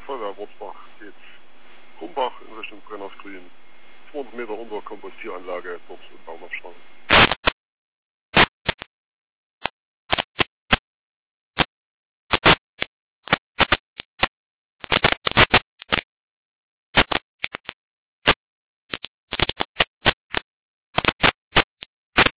Feuerwehr Wurzbach geht Krumbach in Richtung Brennersgrün. 200 Meter unter Kompostieranlage dort im Baumabstand.